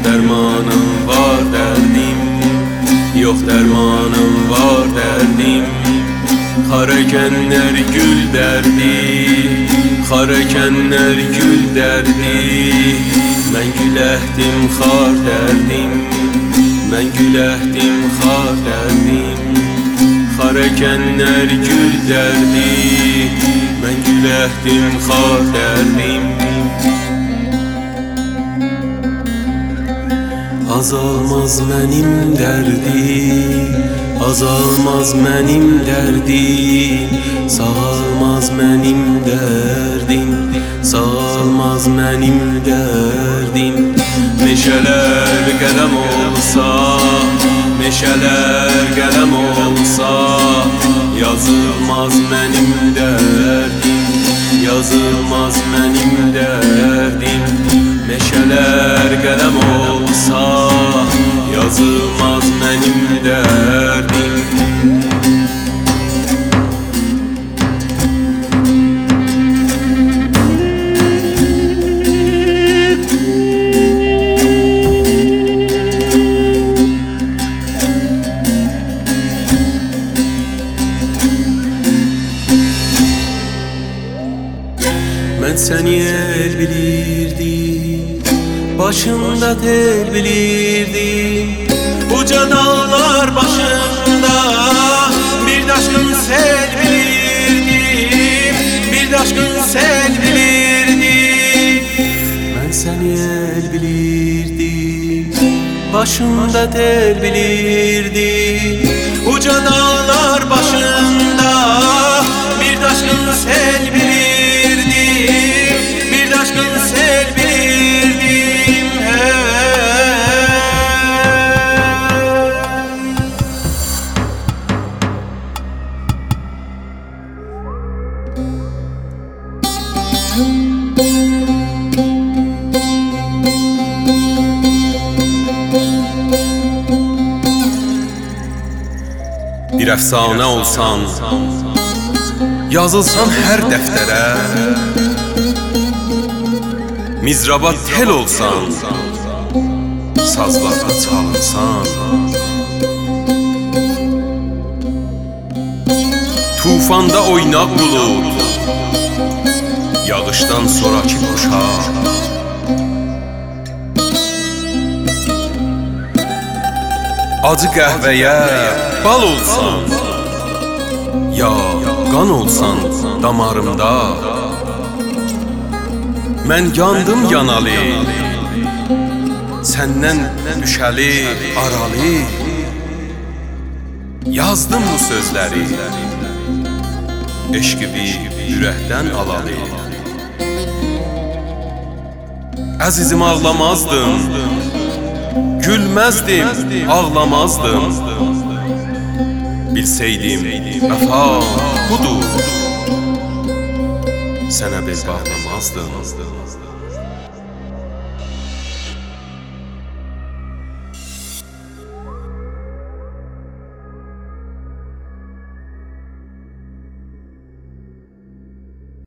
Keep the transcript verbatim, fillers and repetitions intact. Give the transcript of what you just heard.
dərmanım var dərdim, yox dərmanım var dərdim. Xarakənlər gül dərdi, xarakənlər gül dərdi. Mən güləhdim xar dərdim, mən güləhdim xar dərdim. Xarakənlər gül dərdi, mən güləhdim xar dərdim. Azalmaz mənim dərdim, azalmaz mənim dərdim. Sağalmaz mənim dərdim, sağalmaz mənim dərdim. Meşələr qələm olsa, meşələr qələm olsa, yazılmaz mənim dərdim, yazılmaz mənim dərdim. Meşələr qələm olsa, yazılmaz mənim dərdim. Mən səni el bilirdim, başımda tel bilirdim. Uca dağlar başında bir daşkın sel bilirdim, bir daşkın sel bilirdim. Mən səni el bilirdim, başımda tel bilirdim. Uca dağlar başında bir daşkın sel bilirdim, bir daşkın sel bilirdim. Bir əfsanə olsan, yazılsan hər dəftərə, mizraba tel olsan, sazlarda çalınsan, tufanda oynaq bulut, yağışdan sonraki quşaq, acı qəhvəyə bal olsan, ya qan olsan damarımda. Mən yandım yanalı, səndən düşəli aralı. Yazdım bu sözləri, eşqibi ürəkdən alalı. Əzizim ağlamazdım, gülməzdim, ağlamazdım. Bilseydim vəfa budur, sənə bel bağlamazdım.